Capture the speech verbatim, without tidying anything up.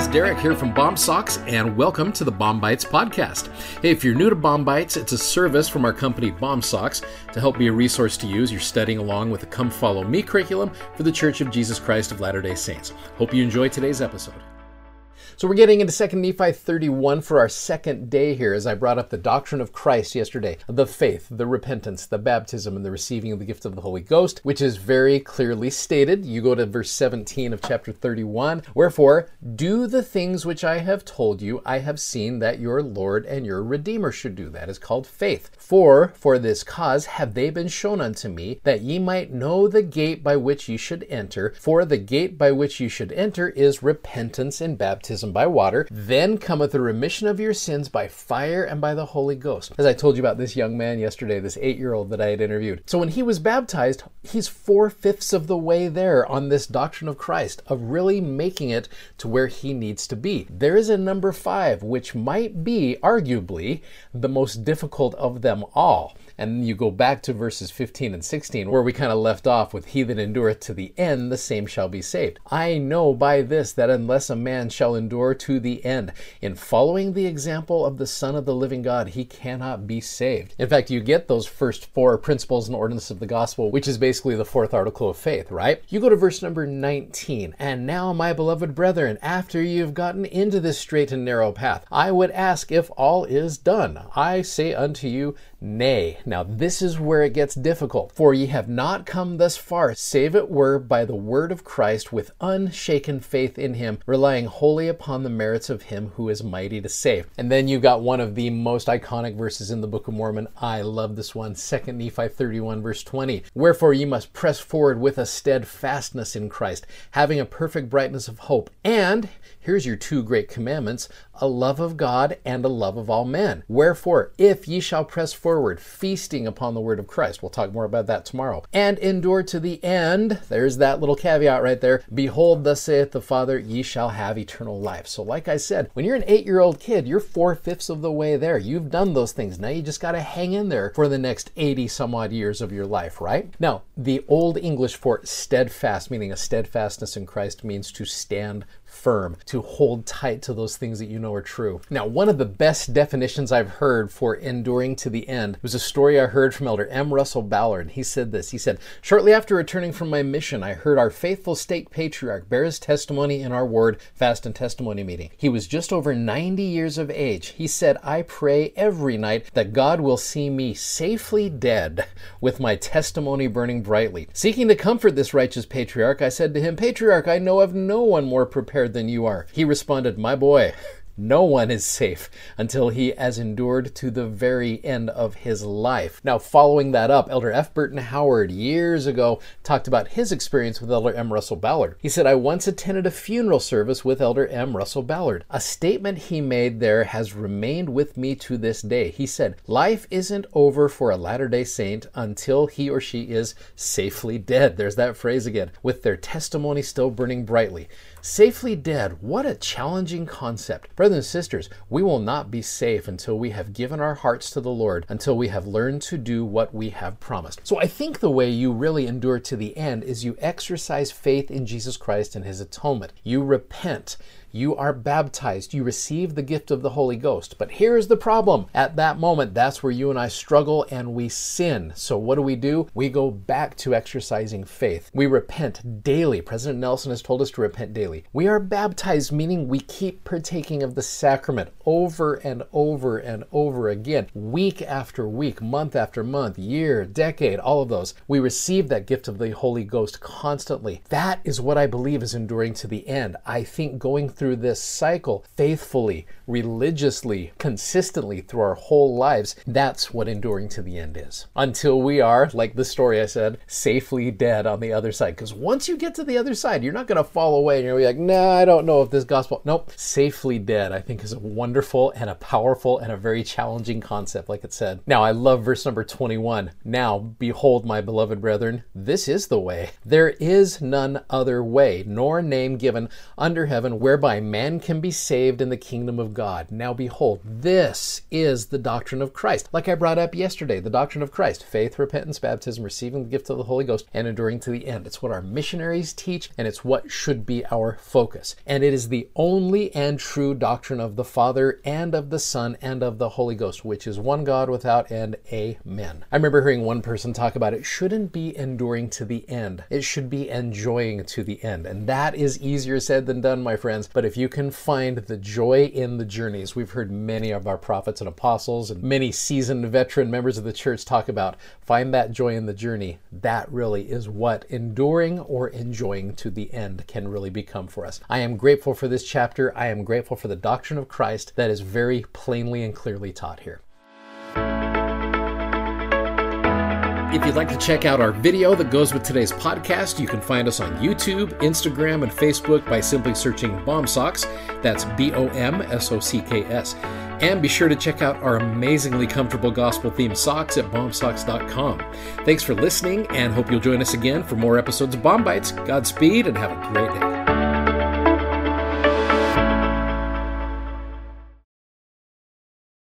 guys, Derek here from Bomb Socks, and welcome to the Bomb Bites podcast. Hey, if you're new to Bomb Bites, it's a service from our company Bomb Socks to help be a resource to use. You're studying along with the Come Follow Me curriculum for the Church of Jesus Christ of Latter-day Saints. Hope you enjoy today's episode. So we're getting into Second Nephi thirty-one for our second day here, as I brought up the doctrine of Christ yesterday, the faith, the repentance, the baptism, and the receiving of the gift of the Holy Ghost, which is very clearly stated. You go to verse seventeen of chapter thirty-one. Wherefore, do the things which I have told you, I have seen that your Lord and your Redeemer should do. That is called faith. For, for this cause have they been shown unto me, that ye might know the gate by which ye should enter. For the gate by which ye should enter is repentance and baptism by water. Then cometh the remission of your sins by fire and by the Holy Ghost. As I told you about this young man yesterday, this eight-year-old that I had interviewed. So when he was baptized, he's four-fifths of the way there on this doctrine of Christ, of really making it to where he needs to be. There is a number five, which might be, arguably, the most difficult of them all. And you go back to verses fifteen and sixteen, where we kind of left off with, he that endureth to the end, the same shall be saved. I know by this that unless a man shall endure to the end, in following the example of the Son of the living God, he cannot be saved. In fact, you get those first four principles and ordinances of the gospel, which is basically the fourth article of faith, right? You go to verse number nineteen. And now, my beloved brethren, after you've gotten into this straight and narrow path, I would ask if all is done. I say unto you, nay. Now this is where it gets difficult. For ye have not come thus far, save it were by the word of Christ, with unshaken faith in him, relying wholly upon the merits of him who is mighty to save. And then you got one of the most iconic verses in the Book of Mormon. I love this one, Second Nephi thirty-one, verse twenty. Wherefore ye must press forward with a steadfastness in Christ, having a perfect brightness of hope. And here's your two great commandments, a love of God and a love of all men. Wherefore, if ye shall press forward, feasting upon the word of Christ, we'll talk more about that tomorrow, and endure to the end, there's that little caveat right there, behold, thus saith the Father, ye shall have eternal life. So like I said, when you're an eight-year-old kid, you're four-fifths of the way there. You've done those things. Now you just got to hang in there for the next eighty some odd years of your life, right? Now, the Old English for steadfast, meaning a steadfastness in Christ, means to stand firm, to hold tight to those things that you know are true. Now, one of the best definitions I've heard for enduring to the end was a story I heard from Elder M. Russell Ballard. He said this, he said, shortly after returning from my mission, I heard our faithful state patriarch bear his testimony in our ward fast and testimony meeting. He was just over ninety years of age. He said, I pray every night that God will see me safely dead with my testimony burning brightly. Seeking to comfort this righteous patriarch, I said to him, Patriarch, I know of no one more prepared than you are. He responded, my boy, no one is safe until he has endured to the very end of his life. Now, following that up, Elder F. Burton Howard years ago talked about his experience with Elder M. Russell Ballard. He said, I once attended a funeral service with Elder M. Russell Ballard. A statement he made there has remained with me to this day. He said, life isn't over for a Latter-day Saint until he or she is safely dead. There's that phrase again, with their testimony still burning brightly. Safely dead, what a challenging concept. Brothers and sisters, we will not be safe until we have given our hearts to the Lord, until we have learned to do what we have promised. So I think the way you really endure to the end is you exercise faith in Jesus Christ and his atonement. You repent. You are baptized. You receive the gift of the Holy Ghost. But here's the problem. At that moment, that's where you and I struggle and we sin. So what do we do? We go back to exercising faith. We repent daily. President Nelson has told us to repent daily. We are baptized, meaning we keep partaking of the sacrament over and over and over again, week after week, month after month, year, decade, all of those. We receive that gift of the Holy Ghost constantly. That is what I believe is enduring to the end. I think going through through this cycle faithfully, religiously, consistently through our whole lives, that's what enduring to the end is. Until we are, like the story I said, safely dead on the other side. Because once you get to the other side, you're not going to fall away and you're like, nah, I don't know if this gospel... Nope. Safely dead, I think, is a wonderful and a powerful and a very challenging concept, like it said. Now, I love verse number twenty-one. Now, behold, my beloved brethren, this is the way. There is none other way, nor name given under heaven whereby whereby man can be saved in the kingdom of God. Now behold, this is the doctrine of Christ. Like I brought up yesterday, the doctrine of Christ: faith, repentance, baptism, receiving the gift of the Holy Ghost, and enduring to the end. It's what our missionaries teach, and it's what should be our focus. And it is the only and true doctrine of the Father and of the Son and of the Holy Ghost, which is one God without end. Amen. I remember hearing one person talk about it shouldn't be enduring to the end. It should be enjoying to the end. And that is easier said than done, my friends. But if you can find the joy in the journeys, we've heard many of our prophets and apostles and many seasoned veteran members of the church talk about, find that joy in the journey. That really is what enduring or enjoying to the end can really become for us. I am grateful for this chapter. I am grateful for the doctrine of Christ that is very plainly and clearly taught here. If you'd like to check out our video that goes with today's podcast, you can find us on YouTube, Instagram, and Facebook by simply searching BOMSOCKS. That's B O M S O C K S. And be sure to check out our amazingly comfortable gospel-themed socks at bomb socks dot com. Thanks for listening, and hope you'll join us again for more episodes of Bomb Bites. Godspeed, and have a great day.